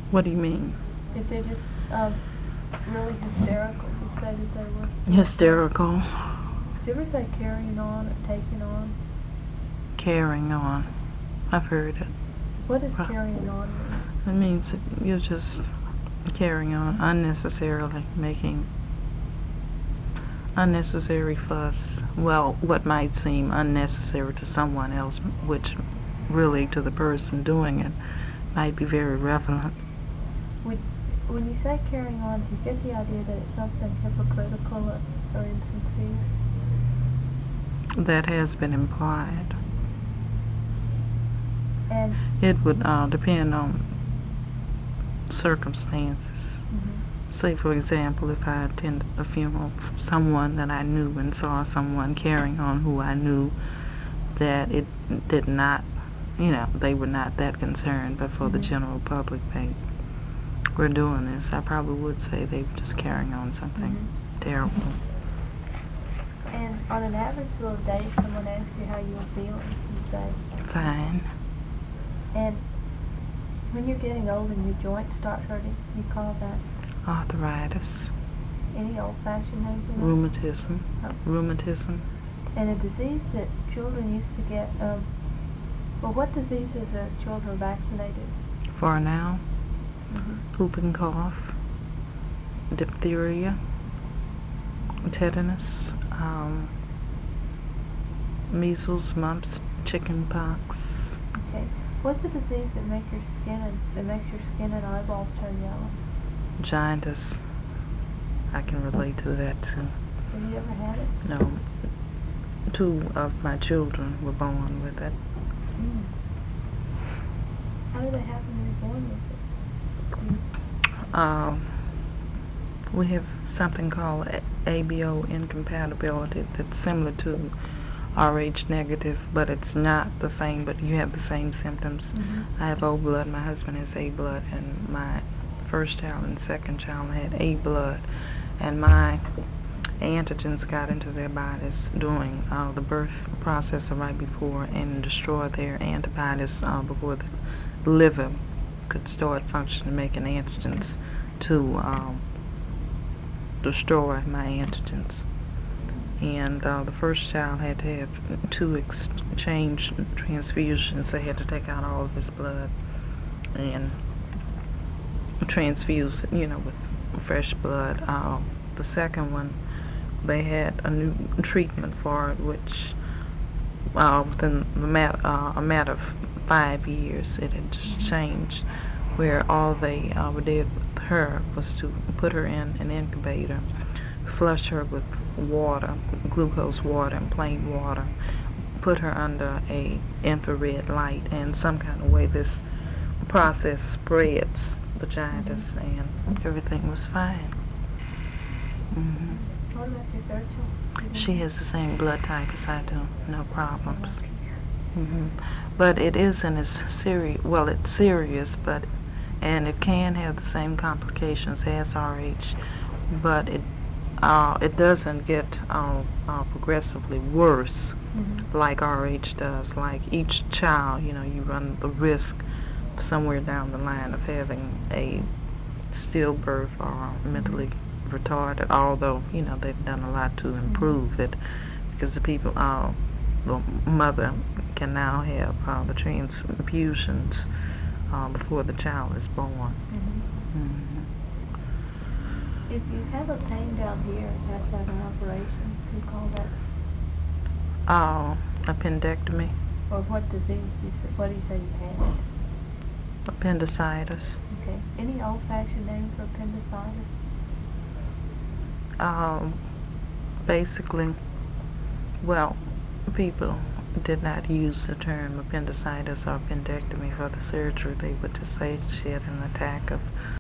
What do you mean? If they're just really hysterical, you say that they were. Hysterical. Did you ever say carrying on or taking on? Carrying on. I've heard it. What does carrying on mean? It means that you're just carrying on unnecessarily, making unnecessary fuss. Well, what might seem unnecessary to someone else, which really to the person doing it might be very relevant. When you say carrying on, do you get the idea that it's something hypocritical or insincere? That has been implied. And it would depend on circumstances. Say, for example, if I attended a funeral for someone that I knew and saw someone carrying on who I knew, that it did not, they were not that concerned, but for the general public, they were doing this, I probably would say they were just carrying on something terrible. And on an average little day, if someone asks you how you were feeling, you say? Fine. And when you're getting old and your joints start hurting, you call that? Arthritis. Any old-fashioned names? Rheumatism. Rheumatism. And a disease that children used to get, what diseases are children vaccinated? For now, whooping cough, diphtheria, tetanus, measles, mumps, chicken pox. Okay. What's the disease that makes your skin and eyeballs turn yellow? Jaundice. I can relate to that too. Have you ever had it? No. 2 of my children were born with it. How did it happen to be born with it? We have something called ABO incompatibility that's similar to Rh negative, but it's not the same, but you have the same symptoms. I have O blood, my husband has A blood, and my first child and second child had A blood, and my antigens got into their bodies during the birth process or right before, and destroyed their antibodies before the liver could start functioning, making antigens to destroy my antigens. And the first child had to have 2 exchange transfusions. They had to take out all of his blood and transfuse it, with fresh blood. The second one, they had a new treatment for it, which within a matter of 5 years, it had just changed, where all they did with her was to put her in an incubator, flush her with water, glucose water and plain water, put her under a infrared light, and some kind of way this process spreads the jaundice, and everything was fine. What about your third child? She has the same blood type as I do, no problems. But it isn't as serious. Well, it's serious, and it can have the same complications as Rh, but it doesn't get progressively worse like Rh does. Like each child, you run the risk somewhere down the line of having a stillbirth or mentally retarded, although they've done a lot to improve it, because the mother can now have the transfusions before the child is born. If you have a pain down here and have to have an operation, do you call that? Appendectomy. Or what disease what do you say you had? Appendicitis. Okay. Any old-fashioned name for appendicitis? Basically, well, people did not use the term appendicitis or appendectomy for the surgery. They would just say she had an attack of